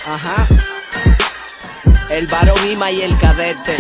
Ajá. El varón Ima y el cadete.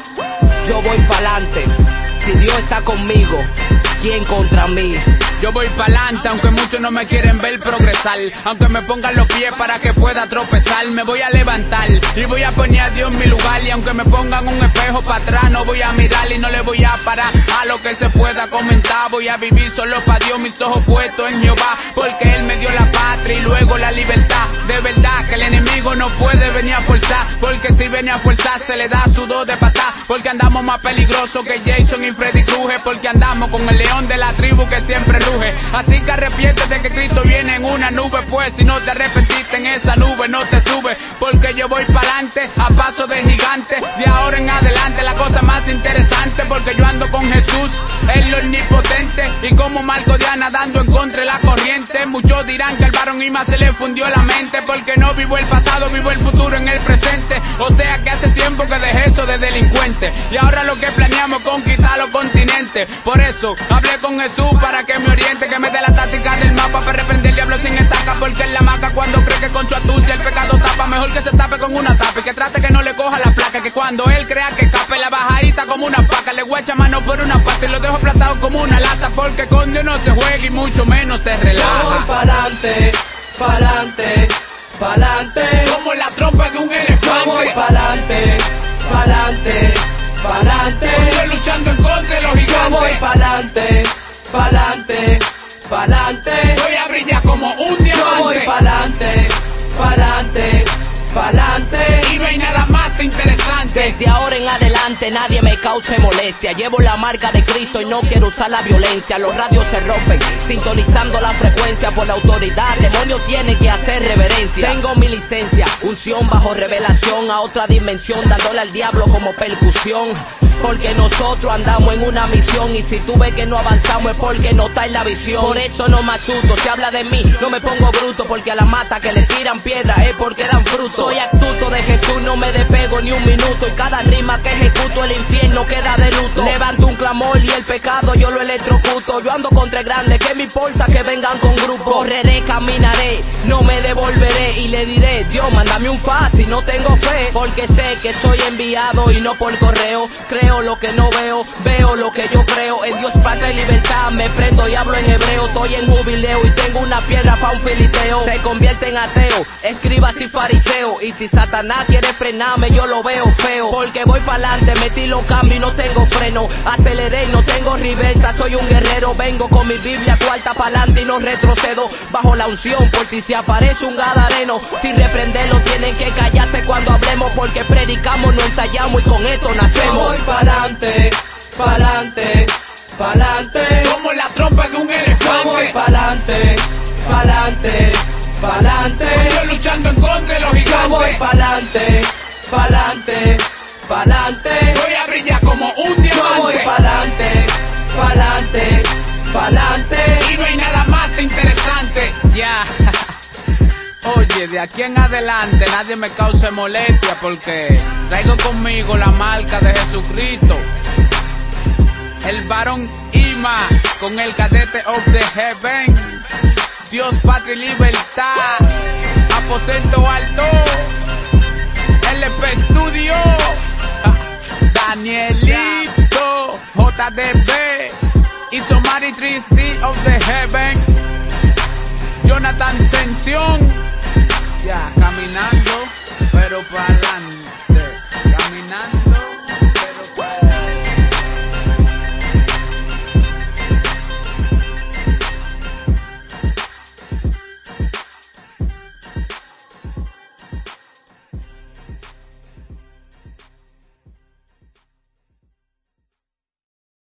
Yo voy pa'lante. Si Dios está conmigo, ¿quién contra mí? Yo voy pa'lante, aunque muchos no me quieren ver progresar. Aunque me pongan los pies para que pueda tropezar, me voy a levantar y voy a poner a Dios en mi lugar. Y aunque me pongan un espejo para atrás, no voy a mirar y no le voy a parar a lo que se pueda comentar. Voy a vivir solo para Dios, mis ojos puestos en Jehová, porque Él me dio la patria y luego la libertad. De verdad que el enemigo no puede venir a forzar, porque si viene a forzar se le da sudor de patá. Porque andamos más peligrosos que Jason y Freddy Krueger, porque andamos con el león de la tribu que siempre ruge. Así que arrepiéntete que Cristo viene en una nube, pues si no te arrepentiste en esa nube no te sube, porque yo voy pa'lante a paso de gigante. De ahora en adelante la cosa más interesante, porque yo ando con Jesús, Él lo omnipotente, y como Marco Diana dando en contra de la corriente. Muchos dirán que al varón Ima se le fundió la mente, porque no vivo el pasado, vivo el futuro en el presente. O sea que hace tiempo que dejé eso de delincuente, y ahora lo que planeamos es conquistar los continentes. Por eso hablé con Jesús para que me oriente, que me dé la táctica del mapa para reprender el diablo sin estaca, porque en la maca cuando cree que con su astucia el pecado tapa, mejor que se tape con una tapa y que trate que no le coja la placa, que cuando él crea que escape la bajadita como una paca, le voy a echar mano por una pata y lo dejo aplastado como una lata, porque con Dios no se juega y mucho menos se relaja. Yo voy pa'lante, pa'lante, pa'lante, como la trompa de un elefante. yo voy pa'lante, pa'lante, pa'lante, Estoy luchando en contra de los yo voy gigantes. pa'lante, pa'lante, pa'lante, Voy a brillar como un yo voy diamante, pa'lante, pa'lante, pa'lante. y no hay nada más interesante. Desde ahora en adelante nadie me cause molestia. Llevo la marca de Cristo y no quiero usar la violencia. Los radios se rompen, sintonizando la frecuencia por la autoridad. Demonios tienen que hacer reverencia. Tengo mi licencia, unción bajo revelación, a otra dimensión, dándole al diablo como percusión. Porque nosotros andamos en una misión, y si tú ves que no avanzamos es porque no está en la visión. Por eso no me asusto, si habla de mí no me pongo bruto, porque a la mata que le tiran piedra es porque dan fruto. Soy astuto de Jesús, no me despego ni un minuto, y cada rima que ejecuto el infierno queda de luto. Levanto un clamor y el pecado yo lo electrocuto. Yo ando contra el grande, que me importa que vengan con grupo. Correré, caminaré, no me devolveré, y le diré: Dios, mándame un fa si no tengo fe, porque sé que soy enviado y no por correo. Creo lo que no veo, veo lo que yo creo. En Dios, patria y libertad me prendo y hablo en hebreo. Estoy en jubileo y tengo una piedra pa' un filiteo. Se convierte en ateo, escribas y fariseo, y si Satanás quiere frenarme yo lo veo feo, porque voy pa'lante, metí los cambios y no tengo freno. Aceleré y no tengo reversa, soy un guerrero. Vengo con mi Biblia cuarta pa'lante y no retrocedo, bajo la unción por si se aparece un gadareno. Sin reprenderlo tienen que callarse cuando hablemos, porque predicamos, no ensayamos y con esto nacemos. Pa'lante, pa'lante, pa'lante, Como la trompa de un yo voy elefante. pa'lante, pa'lante, pa'lante, Estoy luchando en contra de los yo voy gigantes. pa'lante, pa'lante, pa'lante, Voy a brillar como un yo voy diamante, pa'lante, pa'lante, pa'lante. y no hay nada más interesante. Ya. Oye, de aquí en adelante nadie me cause molestia, porque traigo conmigo la marca de Jesucristo. El varón Ima con el cadete of the heaven. Dios, patria y libertad. Aposento alto. LP Studio. Danielito. JDB. Isomari 3D of the heaven. Jonathan Sención.